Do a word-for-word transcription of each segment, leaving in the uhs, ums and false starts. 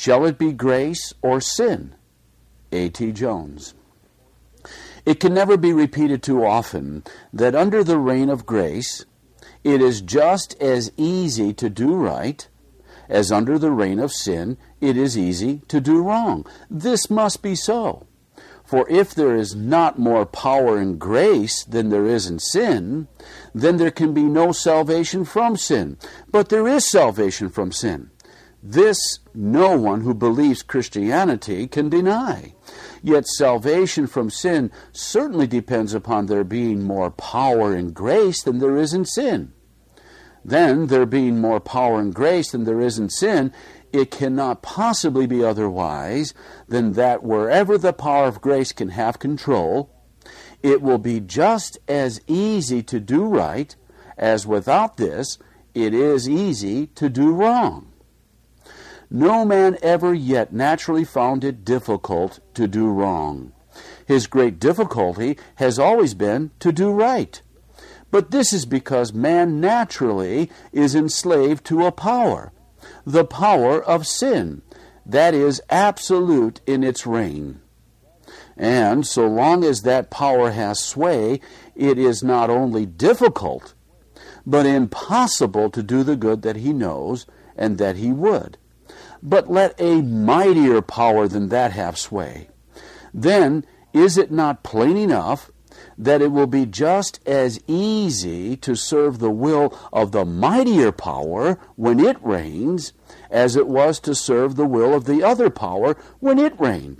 Shall it be grace or sin? A T Jones. It can never be repeated too often that under the reign of grace, it is just as easy to do right as under the reign of sin, it is easy to do wrong. This must be so. For if there is not more power in grace than there is in sin, then there can be no salvation from sin. But there is salvation from sin. This no one who believes Christianity can deny. Yet salvation from sin certainly depends upon there being more power in grace than there is in sin. Then, there being more power in grace than there is in sin, it cannot possibly be otherwise than that wherever the power of grace can have control, it will be just as easy to do right as without this it is easy to do wrong. No man ever yet naturally found it difficult to do wrong. His great difficulty has always been to do right. But this is because man naturally is enslaved to a power, the power of sin, that is absolute in its reign. And so long as that power has sway, it is not only difficult, but impossible to do the good that he knows and that he would. But let a mightier power than that have sway. Then is it not plain enough that it will be just as easy to serve the will of the mightier power when it reigns as it was to serve the will of the other power when it reigned?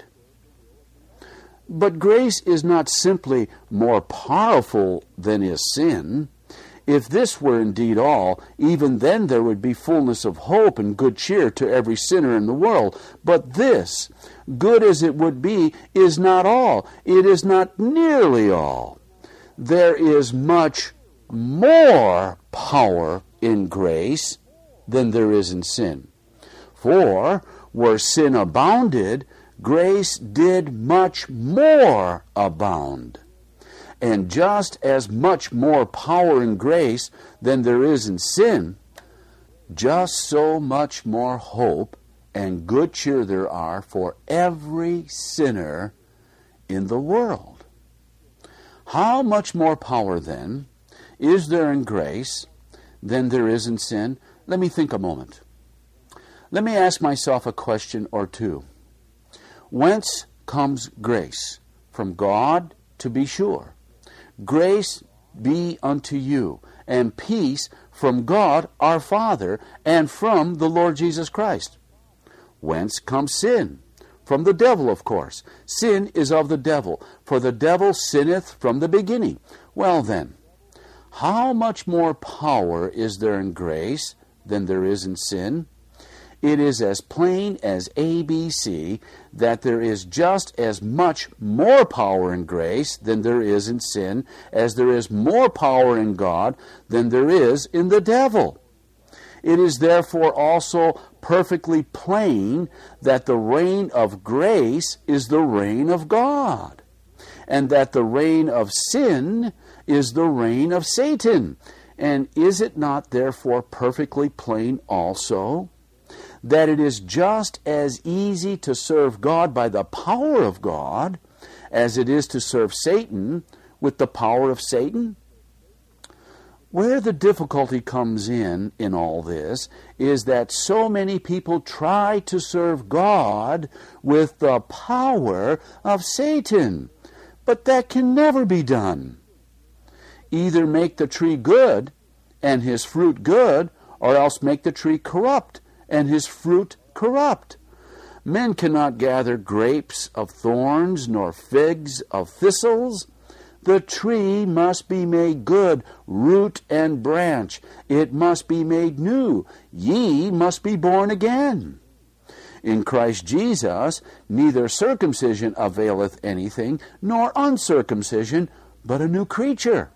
But grace is not simply more powerful than is sin. If this were indeed all, even then there would be fullness of hope and good cheer to every sinner in the world. But this, good as it would be, is not all. It is not nearly all. There is much more power in grace than there is in sin. For where sin abounded, grace did much more abound. And just as much more power in grace than there is in sin, just so much more hope and good cheer there are for every sinner in the world. How much more power, then, is there in grace than there is in sin? Let me think a moment. Let me ask myself a question or two. Whence comes grace? From God, to be sure. Grace be unto you, and peace from God our Father, and from the Lord Jesus Christ. Whence comes sin? From the devil, of course. Sin is of the devil, for the devil sinneth from the beginning. Well then, how much more power is there in grace than there is in sin? It is as plain as A B C that there is just as much more power in grace than there is in sin, as there is more power in God than there is in the devil. It is therefore also perfectly plain that the reign of grace is the reign of God, and that the reign of sin is the reign of Satan. And is it not therefore perfectly plain also that it is just as easy to serve God by the power of God as it is to serve Satan with the power of Satan? Where the difficulty comes in in all this is that so many people try to serve God with the power of Satan. But that can never be done. Either make the tree good and his fruit good, or else make the tree corrupt and his fruit corrupt. Men cannot gather grapes of thorns, nor figs of thistles. The tree must be made good, root and branch. It must be made new. Ye must be born again. In Christ Jesus, neither circumcision availeth anything, nor uncircumcision, but a new creature.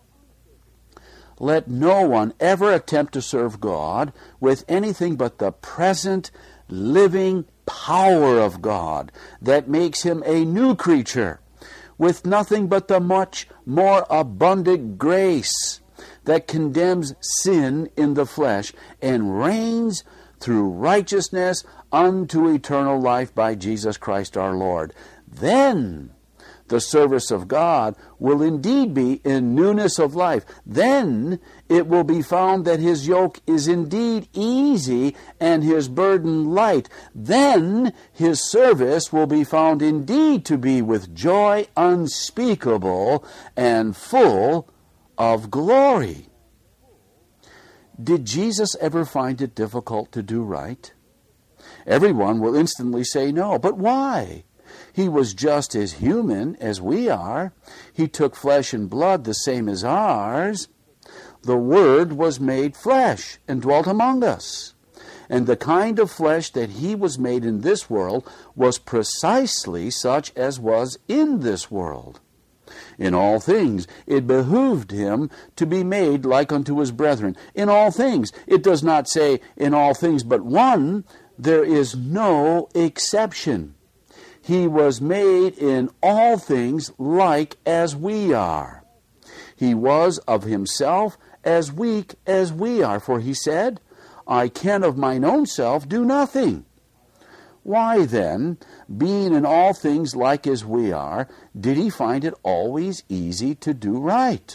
Let no one ever attempt to serve God with anything but the present living power of God that makes him a new creature, with nothing but the much more abundant grace that condemns sin in the flesh and reigns through righteousness unto eternal life by Jesus Christ our Lord. Then the service of God will indeed be in newness of life. Then it will be found that his yoke is indeed easy and his burden light. Then his service will be found indeed to be with joy unspeakable and full of glory. Did Jesus ever find it difficult to do right? Everyone will instantly say no. But why? He was just as human as we are. He took flesh and blood the same as ours. The Word was made flesh and dwelt among us. And the kind of flesh that he was made in this world was precisely such as was in this world. In all things it behooved him to be made like unto his brethren. In all things. It does not say in all things but one. There is no exception. He was made in all things like as we are. He was of himself as weak as we are. For he said, I can of mine own self do nothing. Why then, being in all things like as we are, did he find it always easy to do right?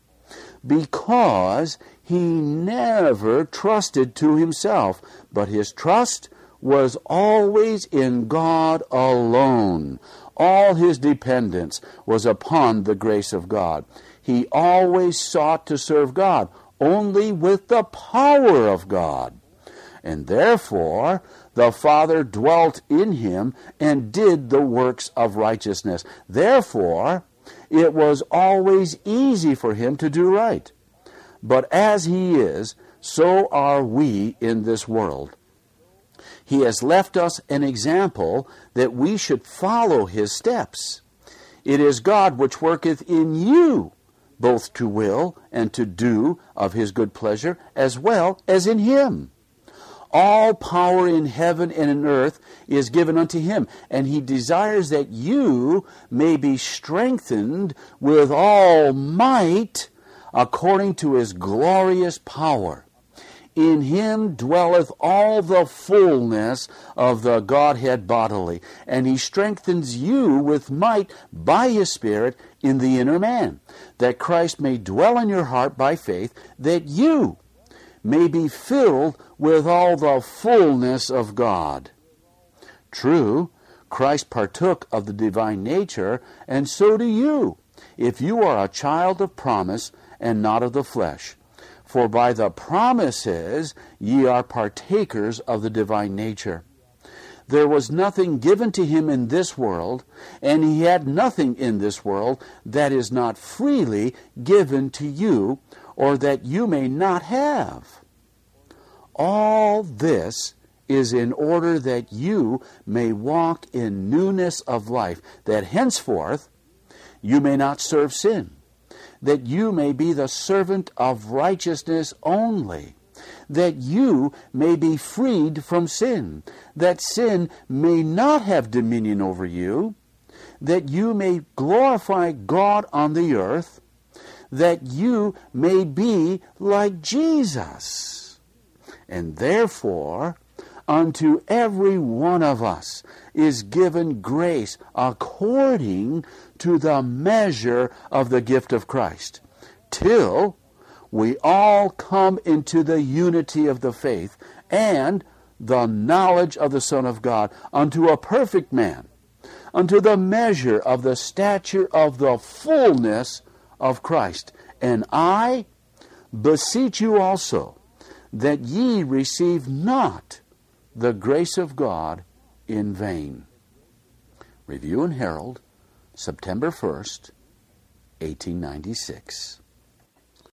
Because he never trusted to himself, but his trust was always in God alone. All his dependence was upon the grace of God. He always sought to serve God only with the power of God. And therefore the Father dwelt in him and did the works of righteousness. Therefore it was always easy for him to do right. But as he is, so are we in this world. He has left us an example that we should follow his steps. It is God which worketh in you, both to will and to do of his good pleasure, as well as in him. All power in heaven and in earth is given unto him, and he desires that you may be strengthened with all might according to his glorious power. In him dwelleth all the fullness of the Godhead bodily, and he strengthens you with might by his Spirit in the inner man, that Christ may dwell in your heart by faith, that you may be filled with all the fullness of God. True, Christ partook of the divine nature, and so do you, if you are a child of promise and not of the flesh. For by the promises ye are partakers of the divine nature. There was nothing given to him in this world, and he had nothing in this world that is not freely given to you, or that you may not have. All this is in order that you may walk in newness of life, that henceforth you may not serve sin, that you may be the servant of righteousness only, that you may be freed from sin, that sin may not have dominion over you, that you may glorify God on the earth, that you may be like Jesus. And therefore, unto every one of us is given grace according to the measure of the gift of Christ, till we all come into the unity of the faith and the knowledge of the Son of God, unto a perfect man, unto the measure of the stature of the fullness of Christ. And I beseech you also, that ye receive not the grace of God in vain. Review and Herald, September first, eighteen ninety-six.